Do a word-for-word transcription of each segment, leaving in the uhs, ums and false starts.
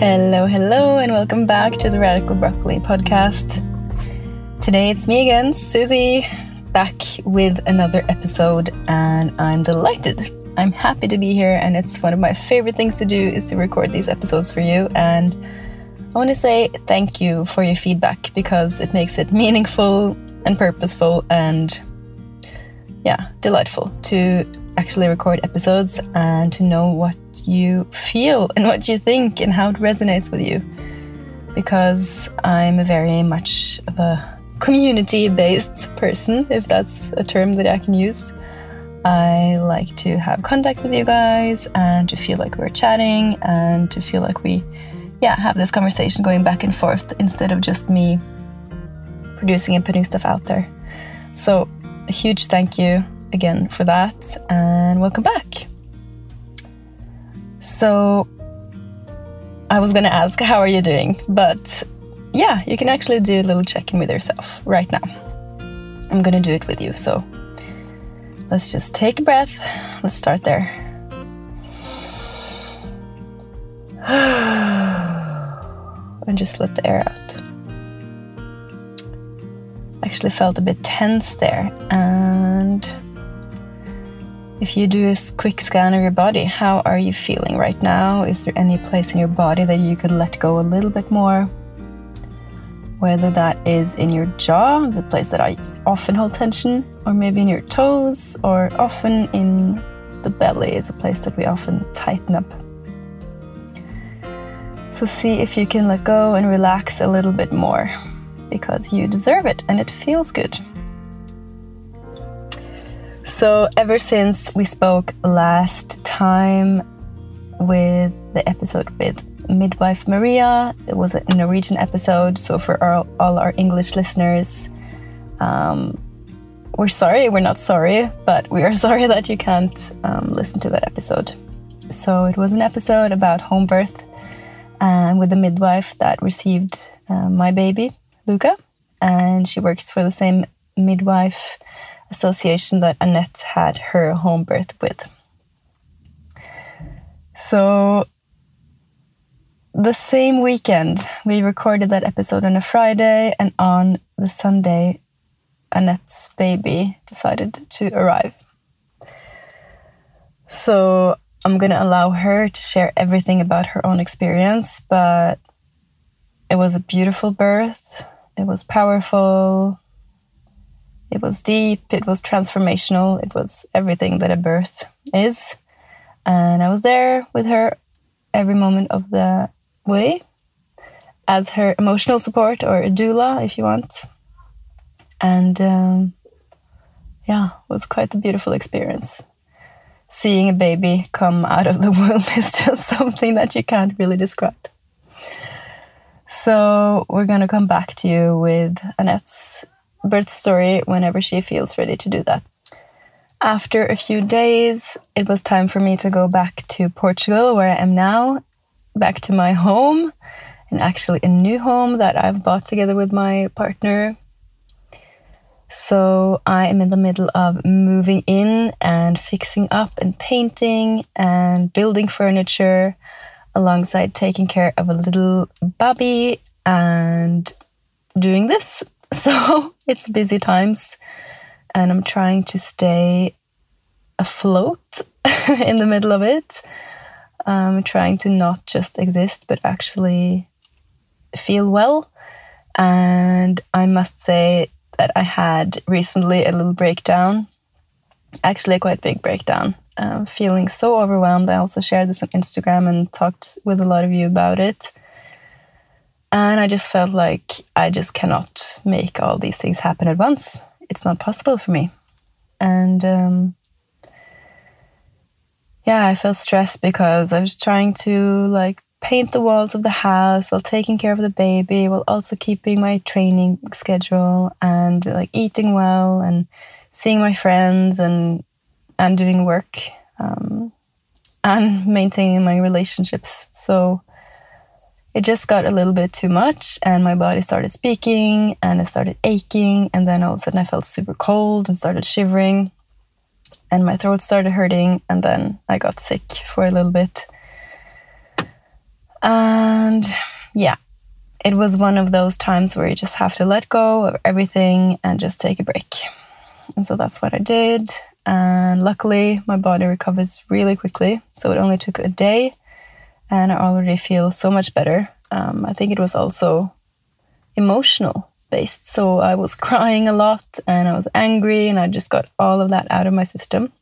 Hello, hello, and welcome back to the Radical Broccoli podcast. Today it's me again, Susie, back with another episode, and I'm delighted. I'm happy to be here, and it's one of my favorite things to do is to record these episodes for you. And I want to say thank you for your feedback because it makes it meaningful and purposeful and, yeah, delightful to actually record episodes and to know what you feel and what you think and how it resonates with you, because I'm a very much of a community-based person, if that's a term that I can use. I like to have contact with you guys and to feel like we're chatting and to feel like we yeah have this conversation going back and forth instead of just me producing and putting stuff out there. So a huge thank you again for that, and welcome back. So I was going to ask, how are you doing? But yeah, you can actually do a little check-in with yourself right now. I'm going to do it with you. So let's just take a breath. Let's start there. And just let the air out. I actually felt a bit tense there. And if you do a quick scan of your body, how are you feeling right now? Is there any place in your body that you could let go a little bit more? Whether that is in your jaw, is a place that I often hold tension, or maybe in your toes, or often in the belly is a place that we often tighten up. So see if you can let go and relax a little bit more, because you deserve it and it feels good. So ever since we spoke last time with the episode with Midwife Maria, it was a Norwegian episode. So for our, all our English listeners, um, we're sorry, we're not sorry, but we are sorry that you can't um, listen to that episode. So it was an episode about home birth and with a midwife that received uh, my baby, Luca, and she works for the same midwife association that Annette had her home birth with. So the same weekend, we recorded that episode on a Friday, and on the Sunday, Annette's baby decided to arrive. So I'm going to allow her to share everything about her own experience, but it was a beautiful birth. It was powerful. It was deep, it was transformational, it was everything that a birth is. And I was there with her every moment of the way as her emotional support, or a doula if you want. And um, yeah, it was quite a beautiful experience. Seeing a baby come out of the womb is just something that you can't really describe. So we're going to come back to you with Annette's birth story whenever she feels ready to do that. After a few days, it was time for me to go back to Portugal, where I am now, back to my home, and actually a new home that I've bought together with my partner. So I am in the middle of moving in and fixing up and painting and building furniture alongside taking care of a little baby and doing this. So it's busy times, and I'm trying to stay afloat in the middle of it. I'm trying to not just exist, but actually feel well. And I must say that I had recently a little breakdown, actually a quite big breakdown. Um, feeling so overwhelmed. I also shared this on Instagram and talked with a lot of you about it. And I just felt like I just cannot make all these things happen at once. It's not possible for me. And um, yeah, I felt stressed because I was trying to like paint the walls of the house while taking care of the baby, while also keeping my training schedule and like eating well and seeing my friends and and doing work um, and maintaining my relationships. So it just got a little bit too much, and my body started speaking and it started aching, and then all of a sudden I felt super cold and started shivering, and my throat started hurting, and then I got sick for a little bit. And yeah, it was one of those times where you just have to let go of everything and just take a break. And so that's what I did. And luckily, my body recovers really quickly. So it only took a day, and I already feel so much better. Um, I think it was also emotional based. So I was crying a lot, and I was angry, and I just got all of that out of my system.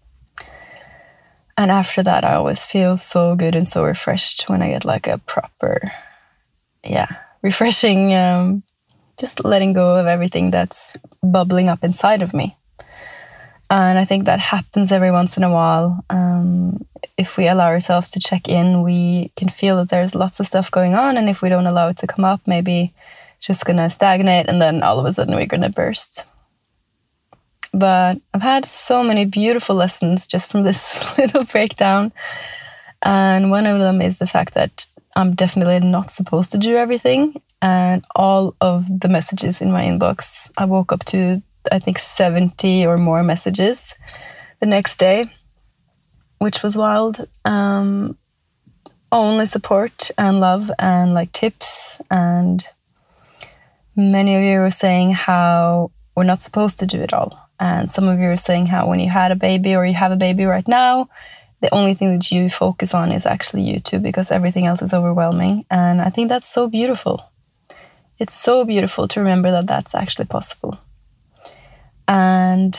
And after that, I always feel so good and so refreshed when I get like a proper, yeah, refreshing, um, just letting go of everything that's bubbling up inside of me. And I think that happens every once in a while. Um, if we allow ourselves to check in, we can feel that there's lots of stuff going on. And if we don't allow it to come up, maybe it's just going to stagnate. And then all of a sudden we're going to burst. But I've had so many beautiful lessons just from this little breakdown. And one of them is the fact that I'm definitely not supposed to do everything. And all of the messages in my inbox, I woke up to I think seventy or more messages the next day, which was wild. Um, only support and love and like tips. And many of you were saying how we're not supposed to do it all. And some of you were saying how when you had a baby or you have a baby right now, the only thing that you focus on is actually you two, because everything else is overwhelming. And I think that's so beautiful. It's so beautiful to remember that that's actually possible. And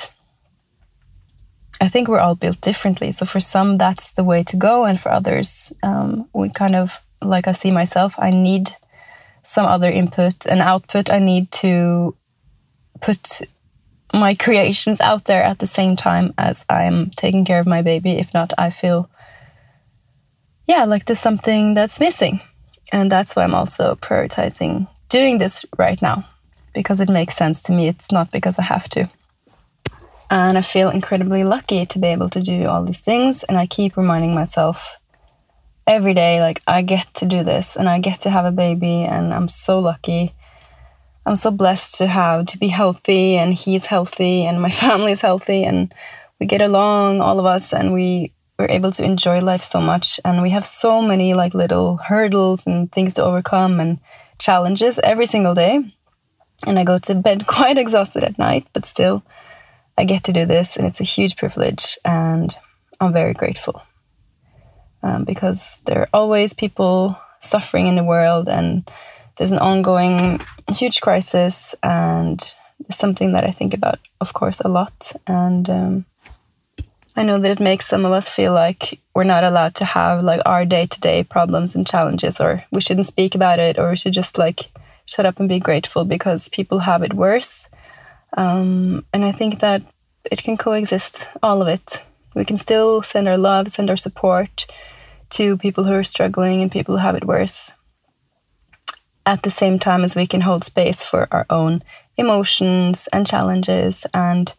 I think we're all built differently. So for some, that's the way to go. And for others, um, we kind of, like I see myself, I need some other input and output. I need to put my creations out there at the same time as I'm taking care of my baby. If not, I feel, yeah, like there's something that's missing. And that's why I'm also prioritizing doing this right now, because it makes sense to me. It's not because I have to. And I feel incredibly lucky to be able to do all these things. And I keep reminding myself every day, like, I get to do this and I get to have a baby. And I'm so lucky. I'm so blessed to have, to be healthy, and he's healthy and my family is healthy. And we get along, all of us, and we we're able to enjoy life so much. And we have so many like little hurdles and things to overcome and challenges every single day. And I go to bed quite exhausted at night, but still I get to do this, and it's a huge privilege, and I'm very grateful. Um, because there are always people suffering in the world, and there's an ongoing huge crisis, and it's something that I think about, of course, a lot. And um, I know that it makes some of us feel like we're not allowed to have like our day-to-day problems and challenges, or we shouldn't speak about it, or we should just like shut up and be grateful because people have it worse. Um, and I think that it can coexist, all of it. We can still send our love, send our support to people who are struggling and people who have it worse, at the same time as we can hold space for our own emotions and challenges. And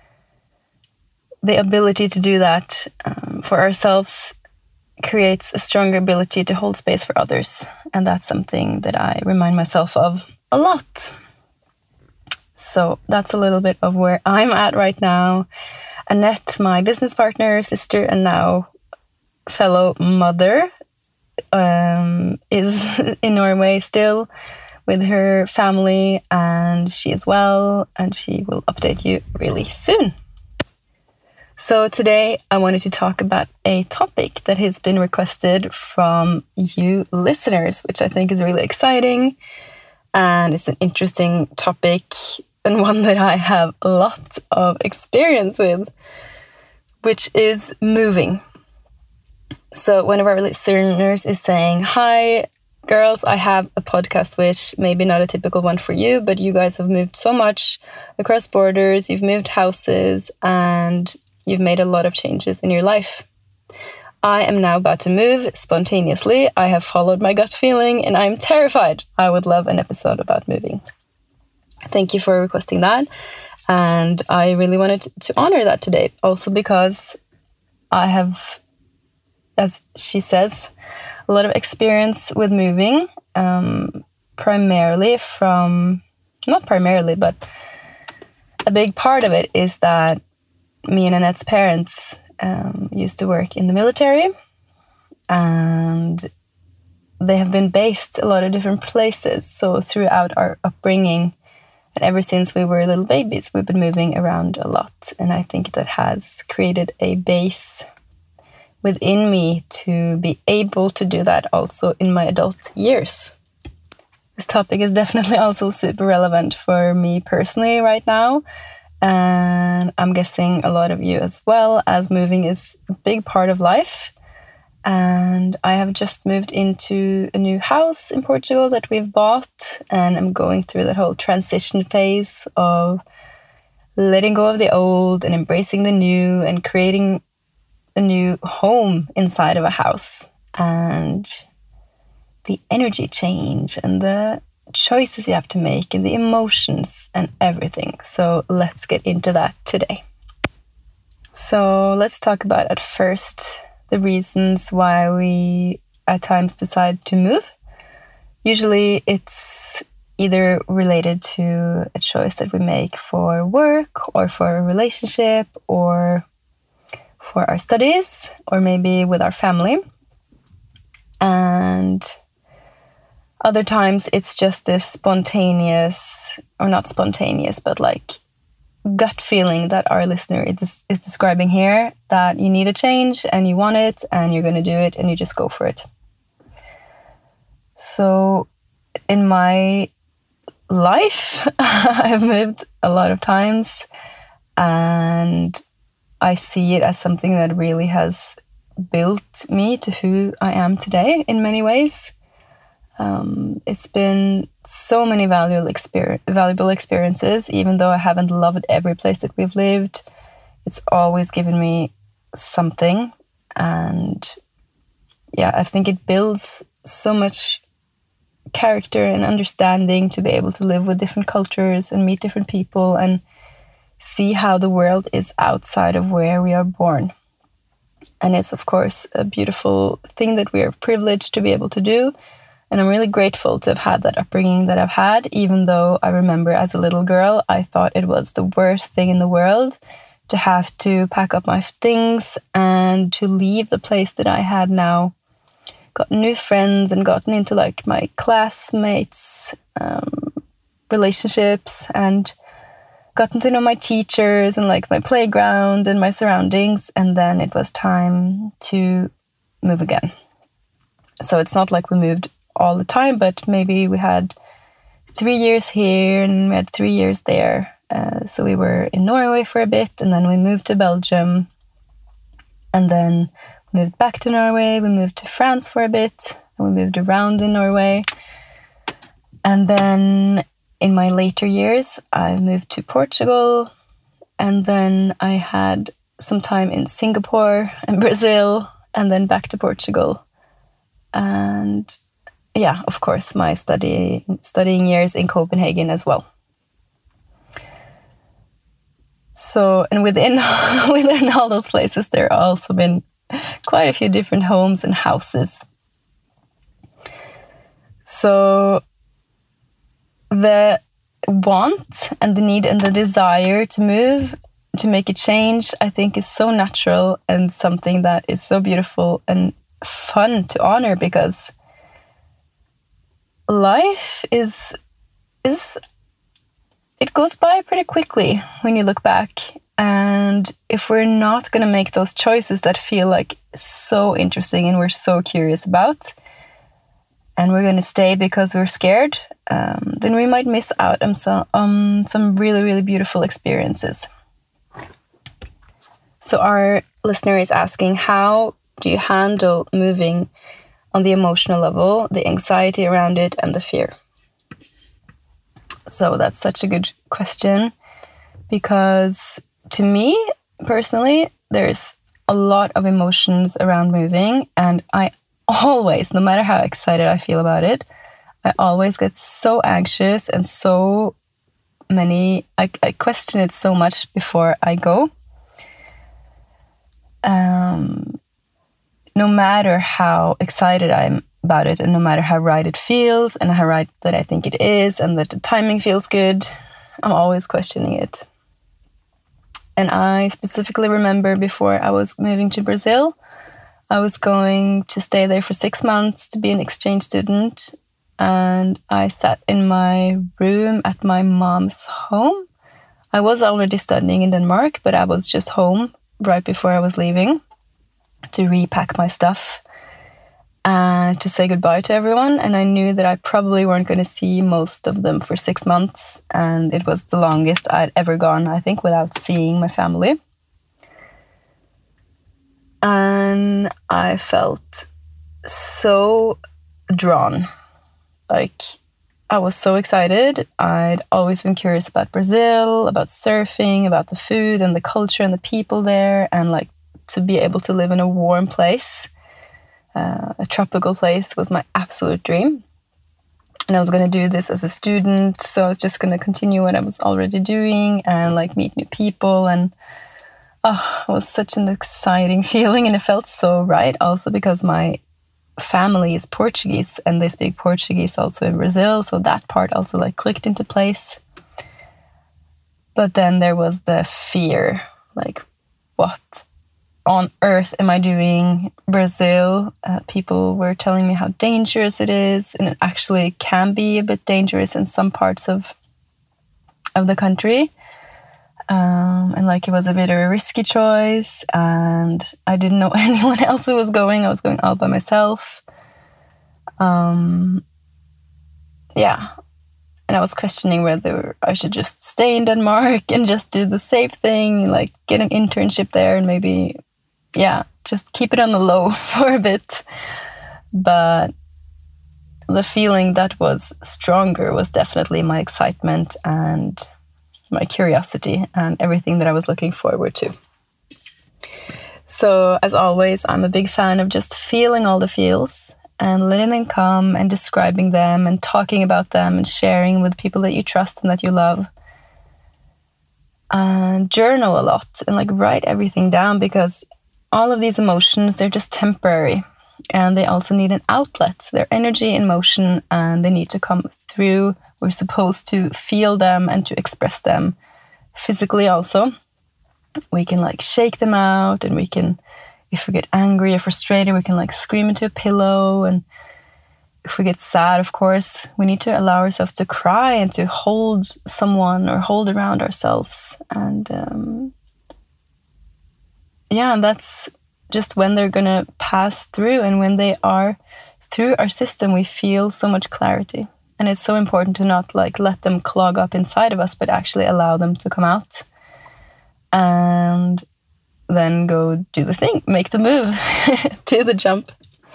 the ability to do that um, for ourselves creates a stronger ability to hold space for others. And that's something that I remind myself of a lot. So that's a little bit of where I'm at right now. Annette, my business partner, sister, and now fellow mother, um, is in Norway still with her family, and she is well, and she will update you really soon. So today I wanted to talk about a topic that has been requested from you listeners, which I think is really exciting. And it's an interesting topic, and one that I have a lot of experience with, which is moving. So one of our listeners is saying, "Hi, girls, I have a podcast, which maybe not a typical one for you, but you guys have moved so much across borders, you've moved houses, and you've made a lot of changes in your life. I am now about to move spontaneously. I have followed my gut feeling, and I'm terrified. I would love an episode about moving." Thank you for requesting that. And I really wanted to honor that today, also because I have, as she says, a lot of experience with moving, um, primarily from, not primarily, but a big part of it is that me and Annette's parents um, used to work in the military, and they have been based a lot of different places. So throughout our upbringing, and ever since we were little babies, we've been moving around a lot. And I think that has created a base within me to be able to do that also in my adult years. This topic is definitely also super relevant for me personally right now. And I'm guessing a lot of you as well, as moving is a big part of life. And I have just moved into a new house in Portugal that we've bought. And I'm going through that whole transition phase of letting go of the old and embracing the new and creating a new home inside of a house. And the energy change and the choices you have to make and the emotions and everything. So let's get into that today. So let's talk about at first the reasons why we at times decide to move. Usually it's either related to a choice that we make for work or for a relationship or for our studies or maybe with our family. And other times it's just this spontaneous, or not spontaneous, but like gut feeling that our listener is, is describing here, that you need a change and you want it and you're going to do it and you just go for it. So in my life, I've moved a lot of times and I see it as something that really has built me to who I am today in many ways. Um, it's been so many valuable, exper- valuable experiences, even though I haven't loved every place that we've lived. It's always given me something. And yeah, I think it builds so much character and understanding to be able to live with different cultures and meet different people and see how the world is outside of where we are born. And it's, of course, a beautiful thing that we are privileged to be able to do. And I'm really grateful to have had that upbringing that I've had, even though I remember as a little girl, I thought it was the worst thing in the world to have to pack up my things and to leave the place that I had now, gotten new friends and gotten into like my classmates, um, relationships, and gotten to know my teachers and like my playground and my surroundings. And then it was time to move again. So it's not like we moved all the time, but maybe we had three years here and we had three years there. Uh, so we were in Norway for a bit and then we moved to Belgium and then moved back to Norway. We moved to France for a bit and we moved around in Norway. And then in my later years, I moved to Portugal and then I had some time in Singapore and Brazil and then back to Portugal. And yeah, of course, my study studying years in Copenhagen as well. So, and within within all those places, there have also been quite a few different homes and houses. So, the want and the need and the desire to move, to make a change, I think is so natural and something that is so beautiful and fun to honor, because life is is it goes by pretty quickly when you look back. And if we're not going to make those choices that feel like so interesting and we're so curious about, and we're going to stay because we're scared, um, then we might miss out on some, um, some really, really beautiful experiences. So our listener is asking, how do you handle moving on the emotional level, the anxiety around it, and the fear? So that's such a good question, because to me personally, there's a lot of emotions around moving, and I always, no matter how excited I feel about it, I always get so anxious and so many, I, I question it so much before I go. Um, no matter how excited I'm about it, and no matter how right it feels, and how right that I think it is, and that the timing feels good, I'm always questioning it. And I specifically remember before I was moving to Brazil, I was going to stay there for six months to be an exchange student. And I sat in my room at my mom's home. I was already studying in Denmark, but I was just home right before I was leaving to repack my stuff and to say goodbye to everyone. And I knew that I probably weren't going to see most of them for six months. And it was the longest I'd ever gone, I think, without seeing my family. And I felt so drawn. Like, I was so excited. I'd always been curious about Brazil, about surfing, about the food and the culture and the people there, and like to be able to live in a warm place, uh, a tropical place, was my absolute dream. And I was going to do this as a student, so I was just going to continue what I was already doing and like meet new people. And oh, it was such an exciting feeling, and it felt so right. Also because my family is Portuguese and they speak Portuguese also in Brazil, so that part also like clicked into place. But then there was the fear, like, what on earth am I doing? Brazil, uh, people were telling me how dangerous it is, and it actually can be a bit dangerous in some parts of of the country. Um, and like it was a bit of a risky choice, and I didn't know anyone else who was going. I was going all by myself. Um, yeah. And I was questioning whether I should just stay in Denmark and just do the safe thing, like get an internship there and maybe, yeah, just keep it on the low for a bit. But the feeling that was stronger was definitely my excitement and my curiosity and everything that I was looking forward to. So, as always, I'm a big fan of just feeling all the feels and letting them come and describing them and talking about them and sharing with people that you trust and that you love. And journal a lot and like write everything down, because all of these emotions, they're just temporary, and they also need an outlet. They're energy in motion and they need to come through. We're supposed to feel them and to express them physically also. We can like shake them out, and we can, if we get angry or frustrated, we can like scream into a pillow. And if we get sad, of course, we need to allow ourselves to cry and to hold someone or hold around ourselves. And um, yeah, and that's just when they're going to pass through, and when they are through our system, we feel so much clarity. And it's so important to not like let them clog up inside of us, but actually allow them to come out and then go do the thing, make the move, do the jump.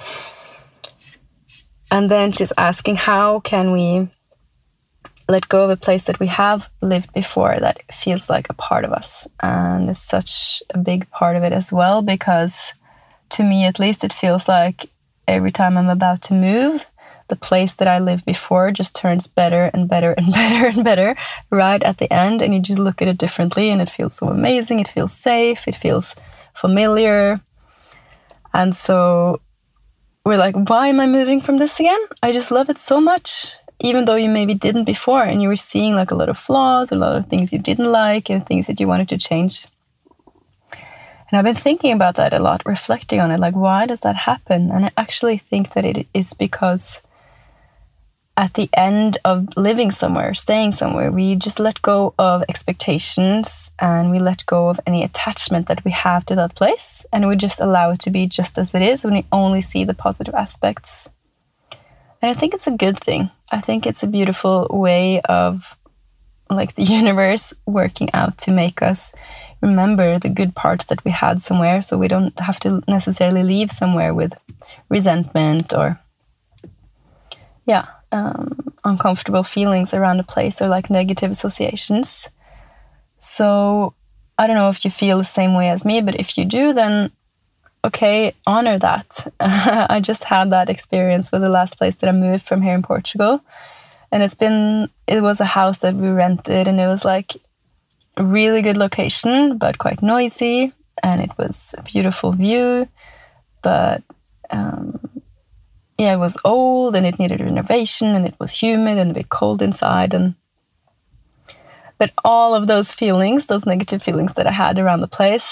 And then she's asking, how can we let go of a place that we have lived before that feels like a part of us? And it's such a big part of it as well, because to me, at least, it feels like every time I'm about to move, the place that I lived before just turns better and better and better and better right at the end. And you just look at it differently, and it feels so amazing. It feels safe. It feels familiar. And so we're like, why am I moving from this again? I just love it so much, even though you maybe didn't before, and you were seeing like a lot of flaws, a lot of things you didn't like and things that you wanted to change. And I've been thinking about that a lot, reflecting on it, like, why does that happen? And I actually think that it is because at the end of living somewhere, staying somewhere, we just let go of expectations, and we let go of any attachment that we have to that place, and we just allow it to be just as it is, when we only see the positive aspects. And I think it's a good thing. I think it's a beautiful way of like the universe working out to make us remember the good parts that we had somewhere, so we don't have to necessarily leave somewhere with resentment or yeah um, uncomfortable feelings around a place, or like negative associations. So I don't know if you feel the same way as me, but if you do, then okay, honor that. I just had that experience with the last place that I moved from here in Portugal. And it's been, it was a house that we rented, and it was like a really good location, but quite noisy. And it was a beautiful view, but um, yeah, it was old and it needed renovation, and it was humid and a bit cold inside. And but all of those feelings, those negative feelings that I had around the place,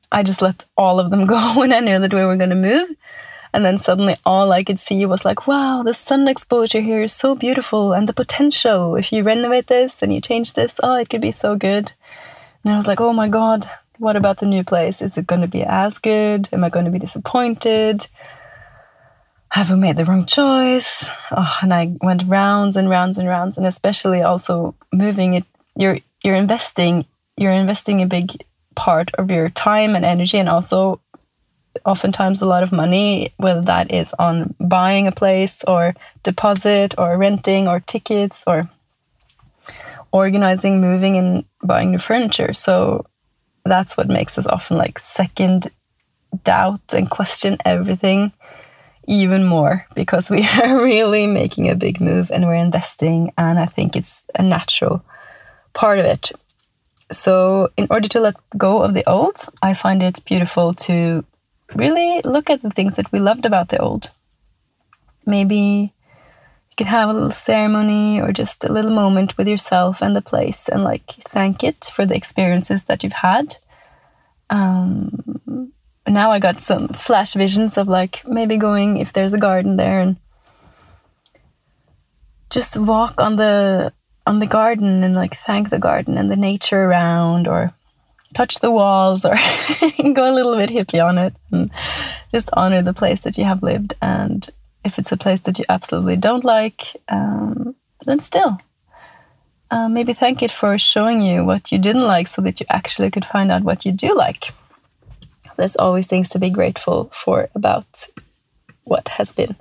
I just let all of them go when I knew that we were going to move. And then suddenly all I could see was like, wow, the sun exposure here is so beautiful. And the potential, if you renovate this and you change this, oh, it could be so good. And I was like, oh my God, what about the new place? Is it going to be as good? Am I going to be disappointed? Have we made the wrong choice? Oh, and I went rounds and rounds and rounds. And especially also moving it, you're you're investing, you're investing a big part of your time and energy, and also oftentimes a lot of money, whether that is on buying a place or deposit or renting or tickets or organizing, moving and buying new furniture. So that's what makes us often like second doubt and question everything even more, because we are really making a big move and we're investing, and I think it's a natural part of it. So in order to let go of the old, I find it beautiful to really look at the things that we loved about the old. Maybe you can have a little ceremony or just a little moment with yourself and the place and like thank it for the experiences that you've had. Um, now I got some flash visions of like maybe going, if there's a garden there, and just walk on the on the garden and like thank the garden and the nature around, or touch the walls, or go a little bit hippie on it and just honor the place that you have lived. And if it's a place that you absolutely don't like, um, then still uh, maybe thank it for showing you what you didn't like, so that you actually could find out what you do like. There's always things to be grateful for about what has been.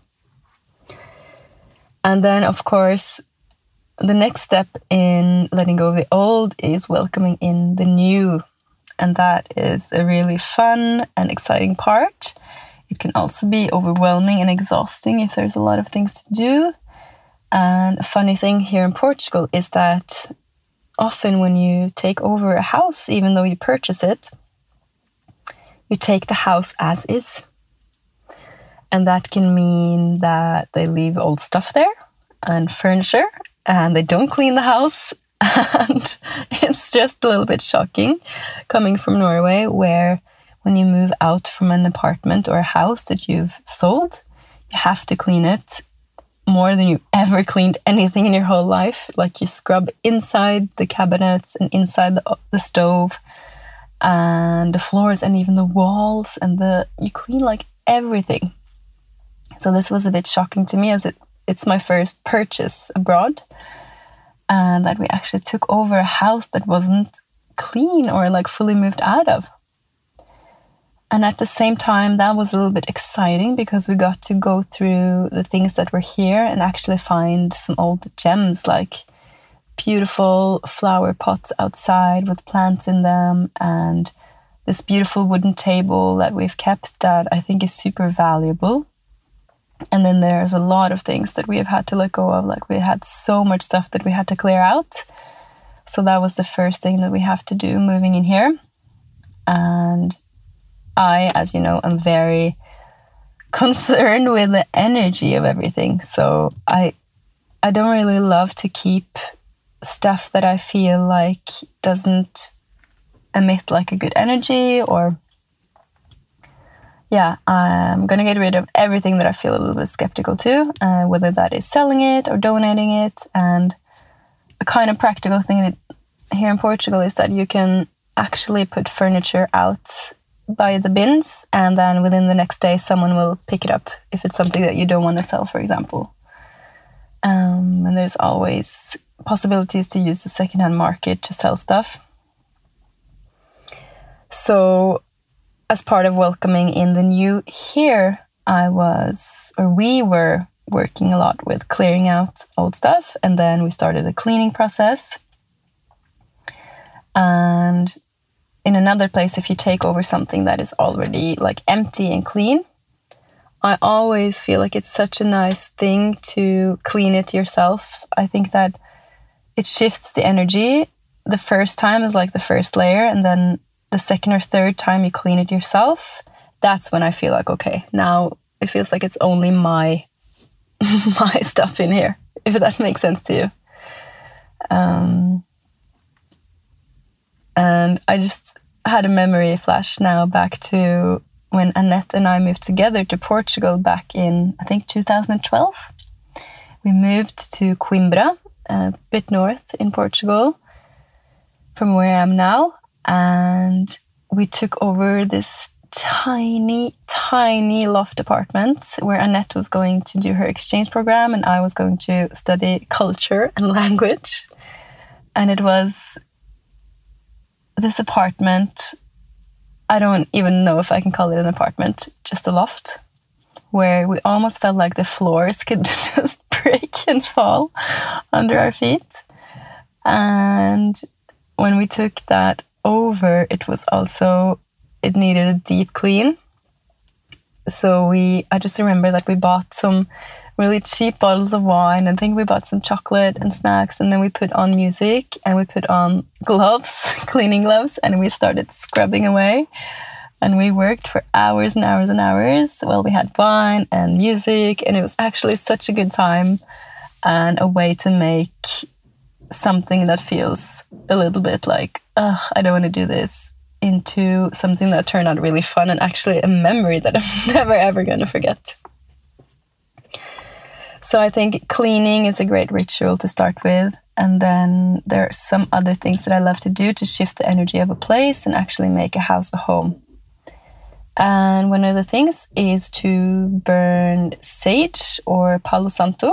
And then, of course, the next step in letting go of the old is welcoming in the new. And that is a really fun and exciting part. It can also be overwhelming and exhausting if there's a lot of things to do. And a funny thing here in Portugal is that often when you take over a house, even though you purchase it, you take the house as is. And that can mean that they leave old stuff there and furniture, and they don't clean the house. And it's just a little bit shocking coming from Norway, where when you move out from an apartment or a house that you've sold, you have to clean it more than you ever cleaned anything in your whole life. Like you scrub inside the cabinets and inside the, the stove and the floors and even the walls, and the you clean like everything. So this was a bit shocking to me, as it, it's my first purchase abroad, and that we actually took over a house that wasn't clean or like fully moved out of. And at the same time, that was a little bit exciting, because we got to go through the things that were here and actually find some old gems, like beautiful flower pots outside with plants in them, and this beautiful wooden table that we've kept that I think is super valuable. And then there's a lot of things that we have had to let go of. Like we had so much stuff that we had to clear out. So that was the first thing that we have to do moving in here. And I, as you know, am very concerned with the energy of everything. So I I don't really love to keep stuff that I feel like doesn't emit like a good energy, or yeah, I'm going to get rid of everything that I feel a little bit skeptical to, uh, whether that is selling it or donating it. And a kind of practical thing that here in Portugal is that you can actually put furniture out by the bins, and then within the next day someone will pick it up if it's something that you don't want to sell, for example. Um, and there's always possibilities to use the secondhand market to sell stuff. So as part of welcoming in the new here, I was, or we were working a lot with clearing out old stuff, and then we started a cleaning process. And in another place, if you take over something that is already like empty and clean, I always feel like it's such a nice thing to clean it yourself. I think that it shifts the energy. The first time is like the first layer, and then the second or third time you clean it yourself, that's when I feel like, okay, now it feels like it's only my my stuff in here, if that makes sense to you. Um, and I just had a memory flash now back to when Annette and I moved together to Portugal back in, I think, two thousand twelve. We moved to Coimbra, a bit north in Portugal, from where I am now. And we took over this tiny, tiny loft apartment where Annette was going to do her exchange program and I was going to study culture and language. And it was this apartment, I don't even know if I can call it an apartment, just a loft, where we almost felt like the floors could just break and fall under our feet. And when we took that over, it was also, it needed a deep clean. So we, I just remember that we bought some really cheap bottles of wine. I think we bought some chocolate and snacks, and then we put on music and we put on gloves, cleaning gloves, and we started scrubbing away. And we worked for hours and hours and hours while we had wine and music, and it was actually such a good time and a way to make something that feels a little bit like, ugh, I don't want to do this, into something that turned out really fun and actually a memory that I'm never ever going to forget. So I think cleaning is a great ritual to start with. And then there are some other things that I love to do to shift the energy of a place and actually make a house a home. And one of the things is to burn sage or Palo Santo,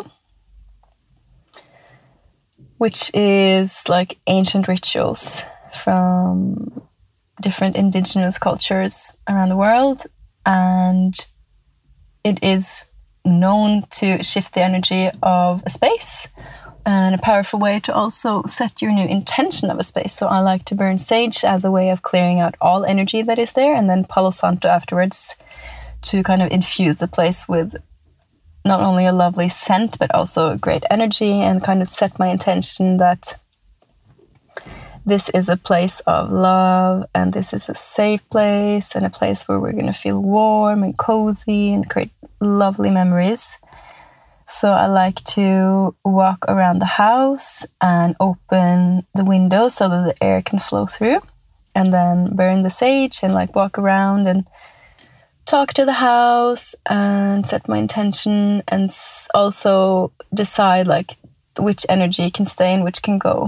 which is like ancient rituals from different indigenous cultures around the world. And it is known to shift the energy of a space and a powerful way to also set your new intention of a space. So I like to burn sage as a way of clearing out all energy that is there, and then Palo Santo afterwards to kind of infuse the place with not only a lovely scent but also a great energy, and kind of set my intention that this is a place of love, and this is a safe place, and a place where we're going to feel warm and cozy and create lovely memories. So I like to walk around the house and open the windows so that the air can flow through, and then burn the sage and like walk around and talk to the house and set my intention, and also decide like which energy can stay and which can go.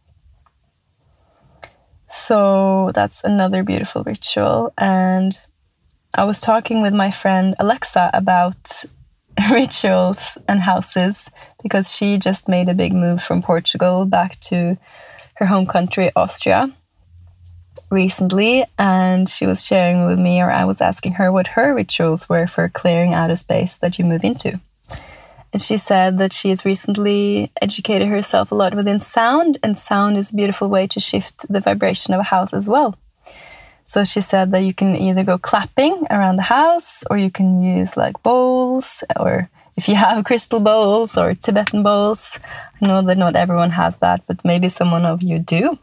So that's another beautiful ritual. And I was talking with my friend Alexa about rituals and houses because she just made a big move from Portugal back to her home country, Austria, recently. And she was sharing with me, or I was asking her what her rituals were for clearing out a space that you move into. And she said that she has recently educated herself a lot within sound, and sound is a beautiful way to shift the vibration of a house as well. So she said that you can either go clapping around the house, or you can use like bowls, or if you have crystal bowls or Tibetan bowls. I know that not everyone has that, but maybe someone of you do.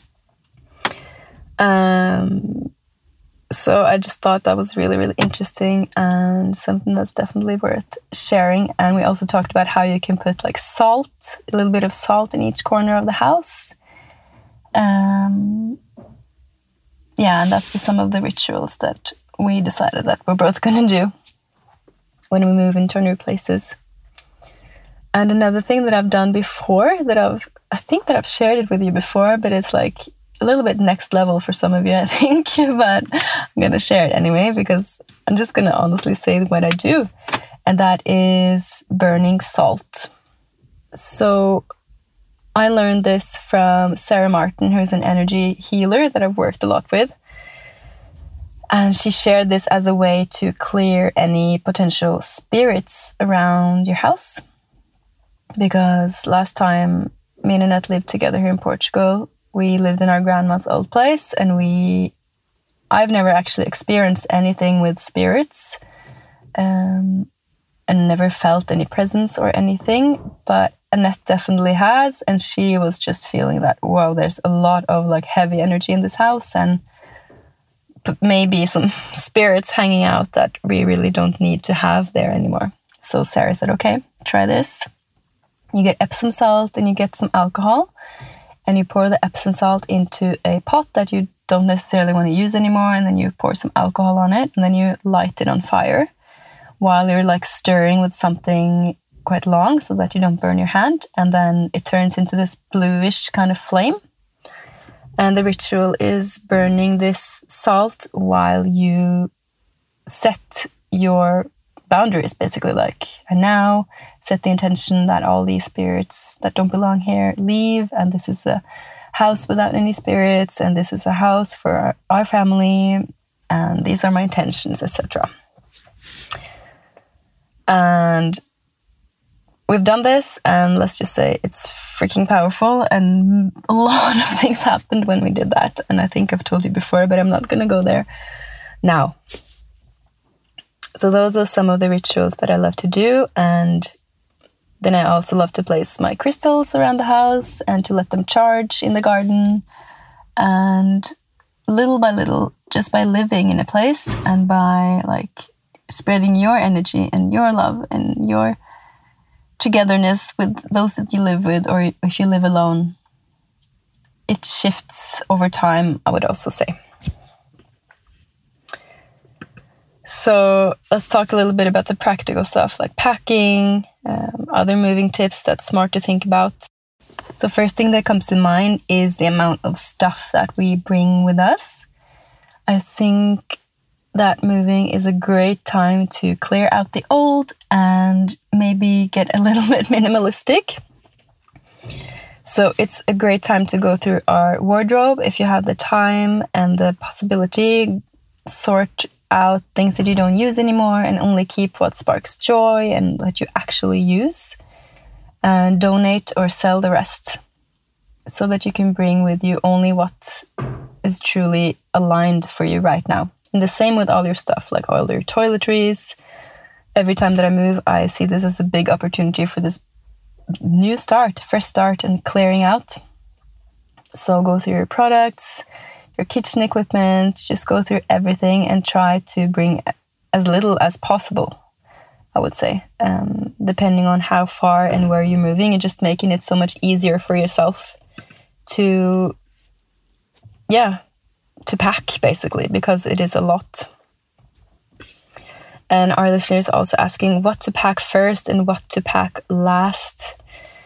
Um, so I just thought that was really, really interesting and something that's definitely worth sharing. And we also talked about how you can put like salt, a little bit of salt in each corner of the house. Um, yeah, and that's some of the rituals that we decided that we're both going to do when we move into new places. And another thing that I've done before that I've, I think that I've shared it with you before, but it's like a little bit next level for some of you, I think, but I'm going to share it anyway, because I'm just going to honestly say what I do. And that is burning salt. So I learned this from Sarah Martin, who's an energy healer that I've worked a lot with. And she shared this as a way to clear any potential spirits around your house. Because last time me and Annette lived together here in Portugal, we lived in our grandma's old place, and we, I've never actually experienced anything with spirits, um, and never felt any presence or anything, but Annette definitely has, and she was just feeling that, wow, there's a lot of like heavy energy in this house, and p- maybe some spirits hanging out that we really don't need to have there anymore. So Sarah said, okay, try this. You get Epsom salt and you get some alcohol, and you pour the Epsom salt into a pot that you don't necessarily want to use anymore, and then you pour some alcohol on it, and then you light it on fire while you're like stirring with something quite long so that you don't burn your hand, and then it turns into this bluish kind of flame. And the ritual is burning this salt while you set your boundaries, basically, like, and now set the intention that all these spirits that don't belong here leave, and this is a house without any spirits, and this is a house for our, our family, and these are my intentions, et cetera. And we've done this, and let's just say it's freaking powerful, and a lot of things happened when we did that, and I think I've told you before, but I'm not going to go there now. So those are some of the rituals that I love to do, and then I also love to place my crystals around the house and to let them charge in the garden. And little by little, just by living in a place and by like spreading your energy and your love and your togetherness with those that you live with, or if you live alone, it shifts over time, I would also say. So let's talk a little bit about the practical stuff like packing, um, other moving tips that's smart to think about. So first thing that comes to mind is the amount of stuff that we bring with us. I think that moving is a great time to clear out the old and maybe get a little bit minimalistic. So it's a great time to go through our wardrobe if you have the time and the possibility, sort out things that you don't use anymore and only keep what sparks joy and what you actually use, and donate or sell the rest so that you can bring with you only what is truly aligned for you right now. And the same with all your stuff, like all your toiletries. Every time that I move, I see this as a big opportunity for this new start, fresh start, and clearing out. So go through your products, your kitchen equipment, just go through everything and try to bring as little as possible, I would say, um, depending on how far and where you're moving, and just making it so much easier for yourself to, yeah, to pack, basically, because it is a lot. And our listeners also asking what to pack first and what to pack last.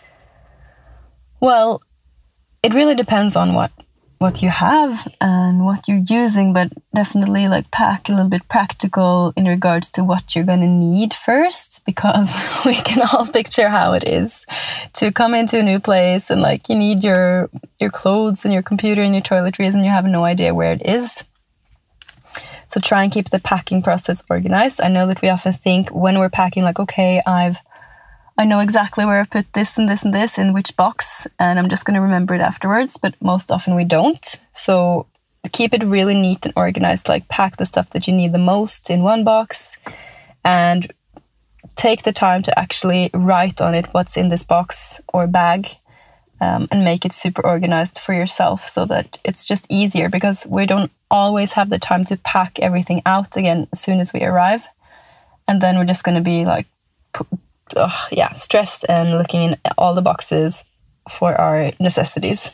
Well, it really depends on what what you have and what you're using, but definitely like pack a little bit practical in regards to what you're going to need first, because we can all picture how it is to come into a new place and like you need your your clothes and your computer and your toiletries and you have no idea where it is. So try and keep the packing process organized. I know that we often think when we're packing like, okay, I've I know exactly where I put this and this and this in which box, and I'm just going to remember it afterwards, but most often we don't. So keep it really neat and organized, like pack the stuff that you need the most in one box and take the time to actually write on it what's in this box or bag, um, and make it super organized for yourself so that it's just easier, because we don't always have the time to pack everything out again as soon as we arrive. And then we're just going to be like, Ugh, yeah, stressed and looking in all the boxes for our necessities.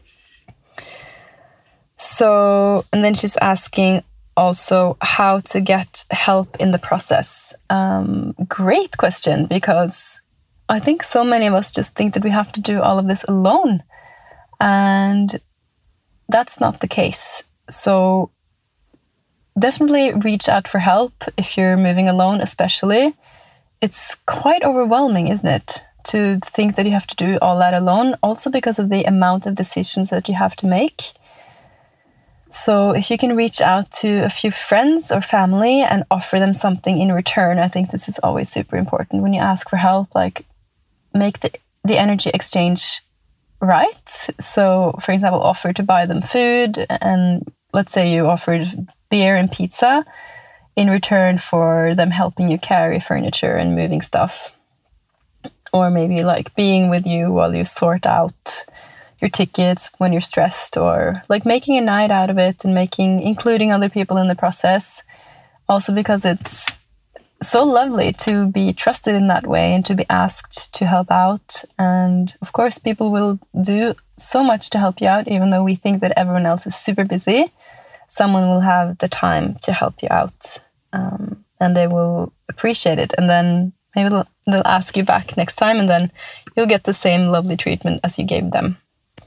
So, and then she's asking also how to get help in the process. Um, great question, because I think so many of us just think that we have to do all of this alone, and that's not the case. So definitely reach out for help if you're moving alone, especially. It's quite overwhelming, isn't it, to think that you have to do all that alone, also because of the amount of decisions that you have to make. So if you can reach out to a few friends or family and offer them something in return, I think this is always super important. When you ask for help, like make the, the energy exchange right. So, for example, offer to buy them food, and let's say you offered beer and pizza in return for them helping you carry furniture and moving stuff. Or maybe like being with you while you sort out your tickets when you're stressed, or like making a night out of it and making, including other people in the process. Also because it's so lovely to be trusted in that way and to be asked to help out. And of course, people will do so much to help you out, even though we think that everyone else is super busy. Someone will have the time to help you out, um, and they will appreciate it. And then maybe they'll, they'll ask you back next time, and then you'll get the same lovely treatment as you gave them.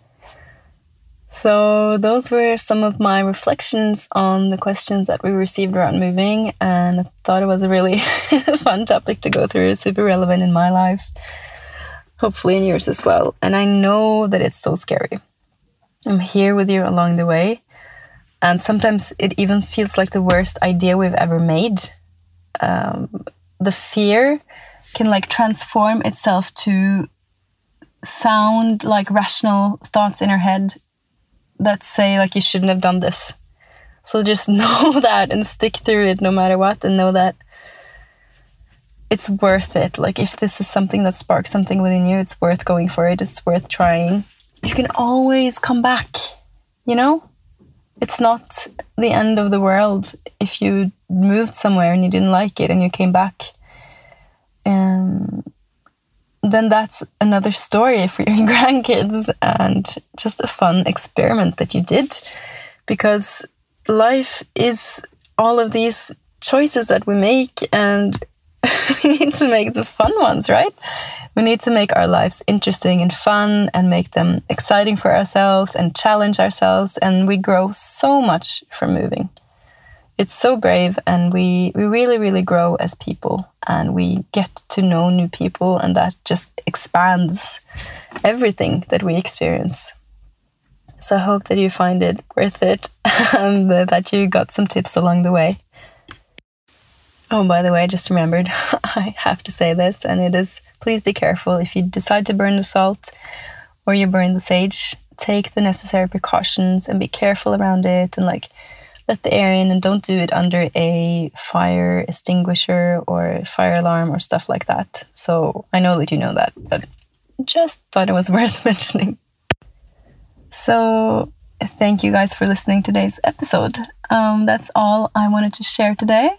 So those were some of my reflections on the questions that we received around moving, and I thought it was a really fun topic to go through, super relevant in my life, hopefully in yours as well. And I know that it's so scary. I'm here with you along the way, and sometimes it even feels like the worst idea we've ever made. Um, the fear can like transform itself to sound like rational thoughts in our head that say like you shouldn't have done this. So just know that and stick through it no matter what, and know that it's worth it. Like if this is something that sparks something within you, it's worth going for it. It's worth trying. You can always come back, you know? It's not the end of the world if you moved somewhere and you didn't like it and you came back. Um, then that's another story for your grandkids and just a fun experiment that you did, because life is all of these choices that we make, and we need to make the fun ones, right? We need to make our lives interesting and fun and make them exciting for ourselves and challenge ourselves, and we grow so much from moving. It's so brave, and we, we really, really grow as people, and we get to know new people, and that just expands everything that we experience. So I hope that you find it worth it and that you got some tips along the way. Oh, by the way, I just remembered, I have to say this, and it is, please be careful if you decide to burn the salt or you burn the sage. Take the necessary precautions and be careful around it, and like let the air in, and don't do it under a fire extinguisher or fire alarm or stuff like that. So I know that you know that, but just thought it was worth mentioning. So thank you guys for listening to today's episode. Um, that's all I wanted to share today.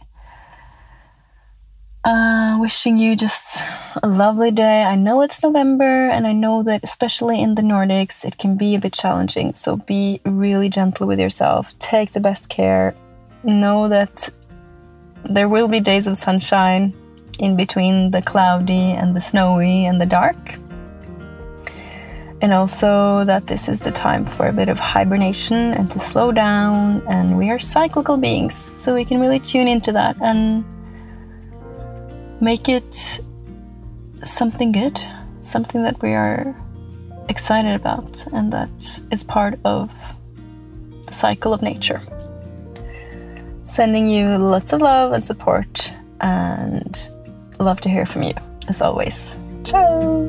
Uh, wishing you just a lovely day. I know it's November, and I know that especially in the Nordics it can be a bit challenging, so be really gentle with yourself. Take the best care. Know that there will be days of sunshine in between the cloudy and the snowy and the dark, and also that this is the time for a bit of hibernation and to slow down, and we are cyclical beings, so we can really tune into that and make it something good, something that we are excited about, and that is part of the cycle of nature. Sending you lots of love and support, and love to hear from you, as always. Ciao!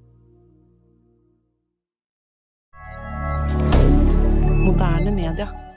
Moderne media.